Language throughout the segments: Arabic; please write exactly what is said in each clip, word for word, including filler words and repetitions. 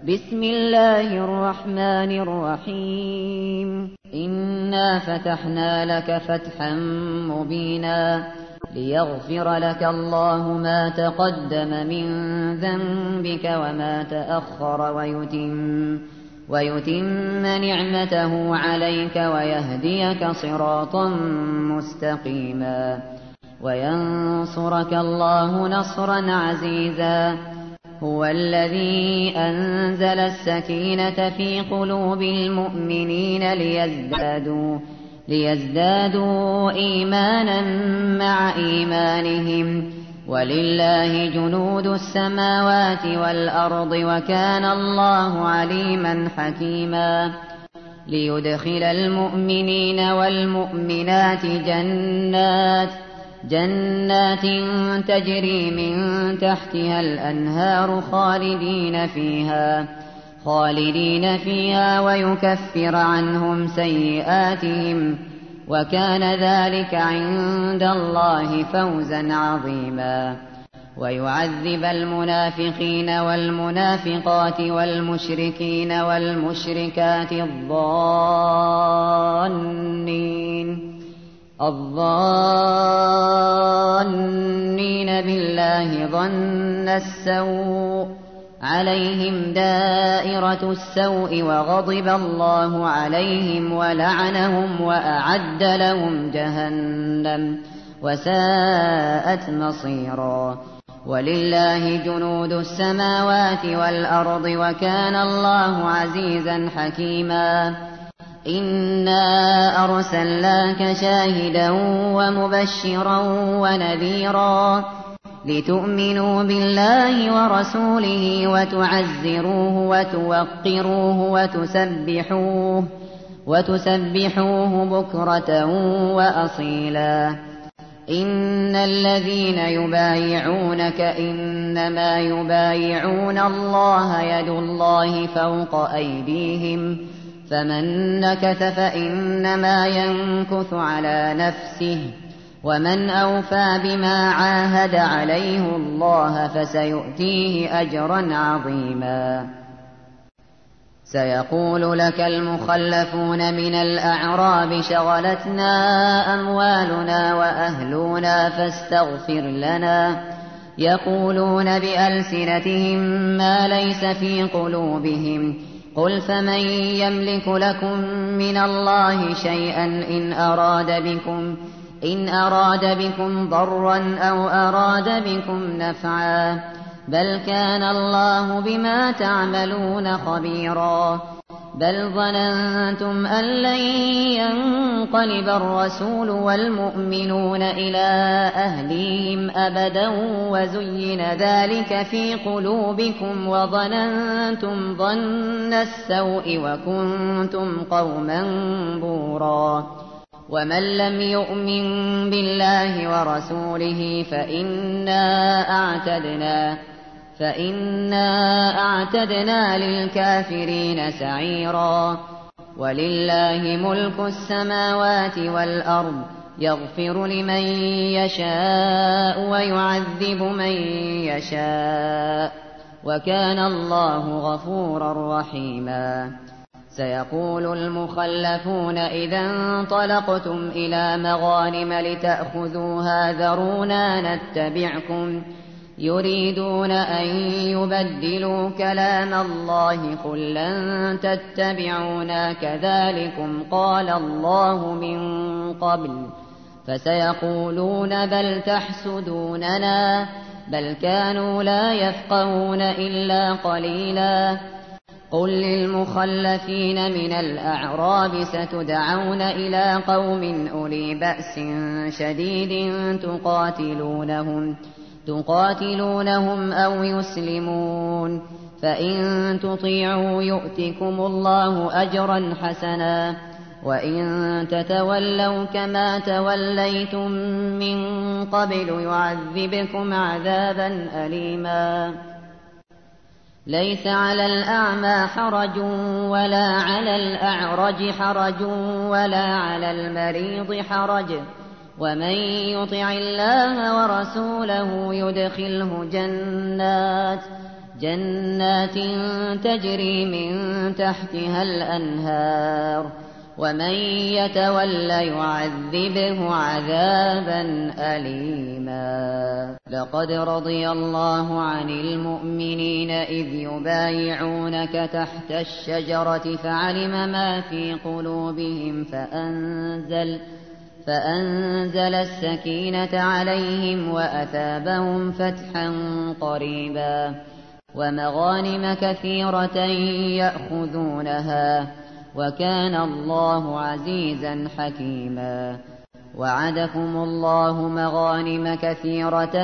بسم الله الرحمن الرحيم إنا فتحنا لك فتحا مبينا ليغفر لك الله ما تقدم من ذنبك وما تأخر ويتم, ويتم نعمته عليك ويهديك صراطا مستقيما وينصرك الله نصرا عزيزا هو الذي أنزل السكينة في قلوب المؤمنين ليزدادوا, ليزدادوا إيمانا مع إيمانهم ولله جنود السماوات والأرض وكان الله عليما حكيما ليدخل المؤمنين والمؤمنات جنات جنات تجري من تحتها الأنهار خالدين فيها خالدين فيها ويكفر عنهم سيئاتهم وكان ذلك عند الله فوزا عظيما ويعذب المنافقين والمنافقات والمشركين والمشركات الظانين الظانين بالله ظن السوء عليهم دائرة السوء وغضب الله عليهم ولعنهم وأعد لهم جهنم وساءت مصيرا ولله جنود السماوات والأرض وكان الله عزيزا حكيما إنا أرسلناك شاهدا ومبشرا ونذيرا لتؤمنوا بالله ورسوله وتعزروه وتوقروه وتسبحوه, وتسبحوه بكرة وأصيلا إن الذين يبايعونك إنما يبايعون الله يد الله فوق أيديهم فمن نكث فإنما ينكث على نفسه ومن أوفى بما عاهد عليه الله فسيؤتيه أجرا عظيما سيقول لك المخلفون من الأعراب شغلتنا أموالنا وأهلنا فاستغفر لنا يقولون بألسنتهم ما ليس في قلوبهم قل فمن يملك لكم من الله شيئا إن أراد بكم إن أراد بكم ضرا أو أراد بكم نفعا بل كان الله بما تعملون خبيرا بل ظننتم أن لن ينقلب الرسول والمؤمنون إلى أهليهم أبدا وزين ذلك في قلوبكم وظننتم ظن السوء وكنتم قوما بورا ومن لم يؤمن بالله ورسوله فإنا أعتدنا فإنا أعتدنا للكافرين سعيرا ولله ملك السماوات والأرض يغفر لمن يشاء ويعذب من يشاء وكان الله غفورا رحيما سيقول المخلفون إذا انطلقتم إلى مغانم لتأخذوها ذرونا نتبعكم يريدون أن يبدلوا كلام الله قل لن تتبعونا كذلكم قال الله من قبل فسيقولون بل تحسدوننا بل كانوا لا يفقهون إلا قليلا قل للمخلفين من الأعراب ستدعون إلى قوم أولي بأس شديد تقاتلونهم تقاتلونهم أو يسلمون فإن تطيعوا يؤتكم الله أجرا حسنا وإن تتولوا كما توليتم من قبل يعذبكم عذابا أليما ليس على الأعمى حرج ولا على الأعرج حرج ولا على المريض حرج ومن يطع الله ورسوله يدخله جنات جنات تجري من تحتها الأنهار ومن يتول يعذبه عذابا أليما. لقد رضي الله عن المؤمنين إذ يبايعونك تحت الشجرة فعلم ما في قلوبهم فأنزل فأنزل السكينة عليهم وأثابهم فتحا قريبا ومغانم كثيرة يأخذونها وكان الله عزيزا حكيما. وعدكم الله مغانم كثيرة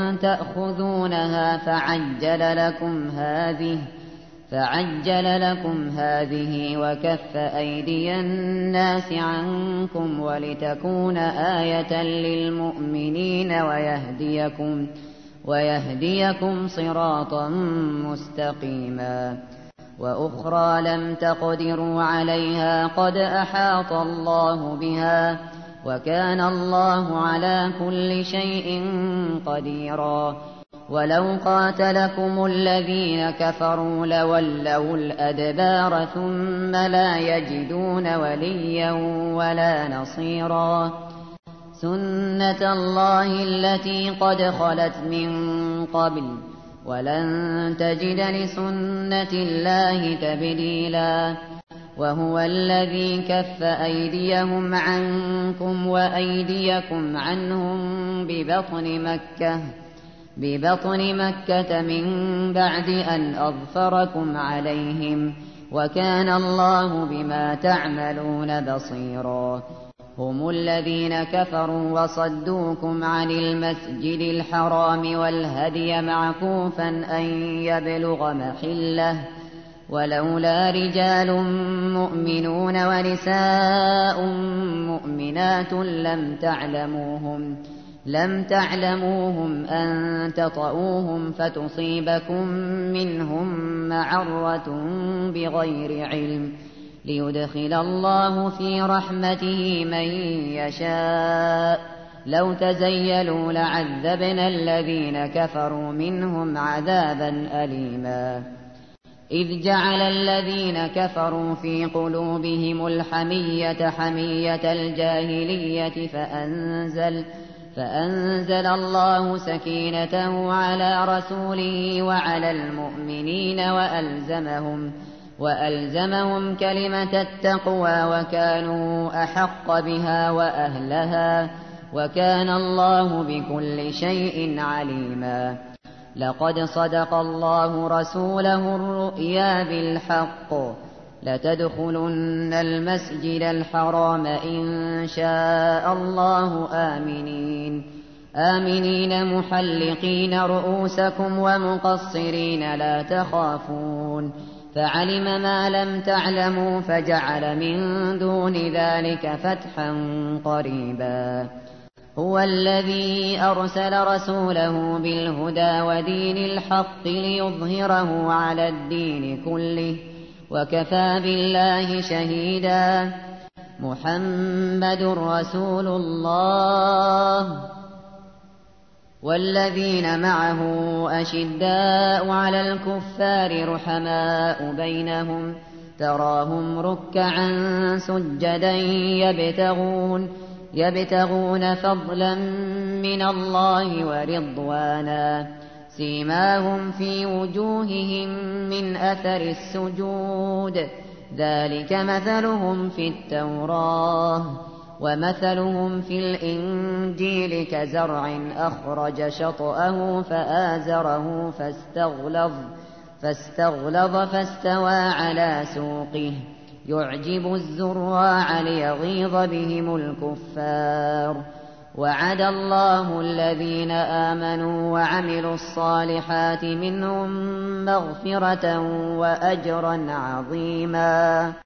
تأخذونها فعجل لكم هذه فعجل لكم هذه وكف أيدي الناس عنكم ولتكون آية للمؤمنين ويهديكم ويهديكم صراطا مستقيما. وأخرى لم تقدروا عليها قد أحاط الله بها وكان الله على كل شيء قديرا. ولو قاتلكم الذين كفروا لولوا الأدبار ثم لا يجدون وليا ولا نصيرا. سنة الله التي قد خلت من قبل ولن تجد لسنة الله تبديلا. وهو الذي كف أيديهم عنكم وأيديكم عنهم ببطن مكة ببطن مكة من بعد أن أظفركم عليهم وكان الله بما تعملون بصيرا. هم الذين كفروا وصدوكم عن المسجد الحرام والهدي معكوفا أن يبلغ محله ولولا رجال مؤمنون ونساء مؤمنات لم تعلموهم لم تعلموهم أن تطؤوهم فتصيبكم منهم معرة بغير علم ليدخل الله في رحمته من يشاء. لو تزيلوا لعذبنا الذين كفروا منهم عذابا أليما. إذ جعل الذين كفروا في قلوبهم الحمية حمية الجاهلية فأنزل فأنزل الله سكينته على رسوله وعلى المؤمنين وألزمهم وألزمهم كلمة التقوى وكانوا أحق بها وأهلها وكان الله بكل شيء عليما. لقد صدق الله رسوله الرؤيا بالحق لتدخلن المسجد الحرام إن شاء الله آمنين آمنين محلقين رؤوسكم ومقصرين لا تخافون فعلم ما لم تعلموا فجعل من دون ذلك فتحا قريبا. هو الذي أرسل رسوله بالهدى ودين الحق ليظهره على الدين كله وكفى بالله شهيدا. محمد رسول الله والذين معه أشداء على الكفار رحماء بينهم تراهم ركعا سجدا يبتغون يبتغون فضلا من الله ورضوانا سيماهم في وجوههم من أثر السجود ذلك مثلهم في التوراة ومثلهم في الإنجيل كزرع أخرج شطأه فآزره فاستغلظ فاستغلظ فاستوى على سوقه يعجب الزراع ليغيظ بهم الكفار. وعد الله الذين آمنوا وعملوا الصالحات منهم مغفرة وأجرا عظيما.